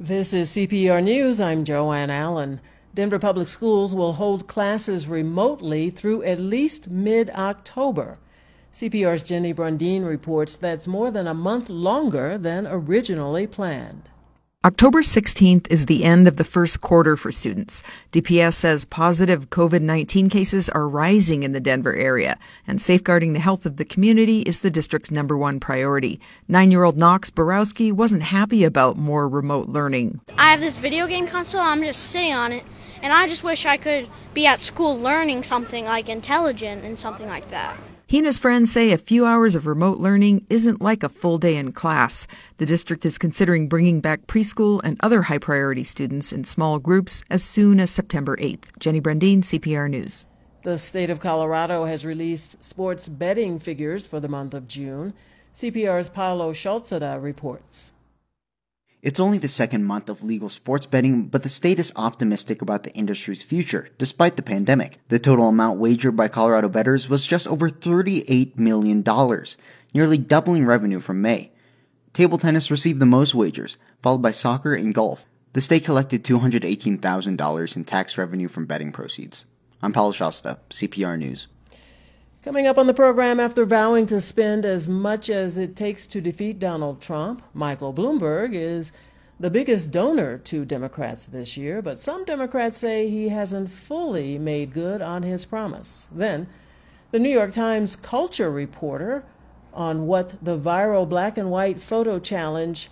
This is CPR News. I'm Joanne Allen. Denver Public Schools will hold classes remotely through at least mid-October. CPR's Jenny Brundin reports that's more than a month longer than originally planned. October 16th is the end of the first quarter for students. DPS says positive COVID-19 cases are rising in the Denver area, and safeguarding the health of the community is the district's number one priority. 9-year-old Knox Borowski wasn't happy about more remote learning. I have this video game console, I'm just sitting on it, and I just wish I could be at school learning something like intelligent and something like that. He and his friends say a few hours of remote learning isn't like a full day in class. The district is considering bringing back preschool and other high-priority students in small groups as soon as September 8th. Jenny Brundin, CPR News. The state of Colorado has released sports betting figures for the month of June. CPR's Paolo Scholzada reports. It's only the second month of legal sports betting, but the state is optimistic about the industry's future, despite the pandemic. The total amount wagered by Colorado bettors was just over $38 million, nearly doubling revenue from May. Table tennis received the most wagers, followed by soccer and golf. The state collected $218,000 in tax revenue from betting proceeds. I'm Paolo Scholzada, CPR News. Coming up on the program, after vowing to spend as much as it takes to defeat Donald Trump, Michael Bloomberg is the biggest donor to Democrats this year, but some Democrats say he hasn't fully made good on his promise. Then, the New York Times culture reporter on what the viral black and white photo challenge,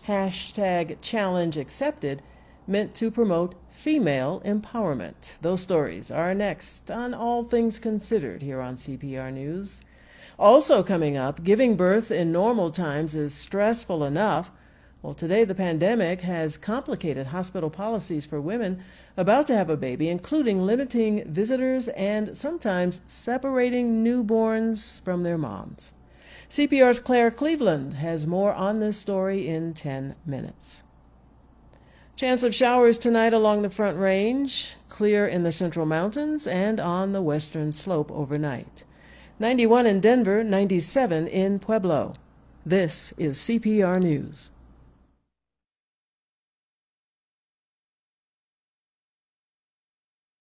#ChallengeAccepted, meant to promote female empowerment. Those stories are next on All Things Considered here on CPR News. Also coming up, giving birth in normal times is stressful enough. Well, today the pandemic has complicated hospital policies for women about to have a baby, including limiting visitors and sometimes separating newborns from their moms. CPR's Claire Cleveland has more on this story in 10 minutes. Chance of showers tonight along the Front Range, clear in the Central Mountains and on the western slope overnight. 91 in Denver, 97 in Pueblo. This is CPR News.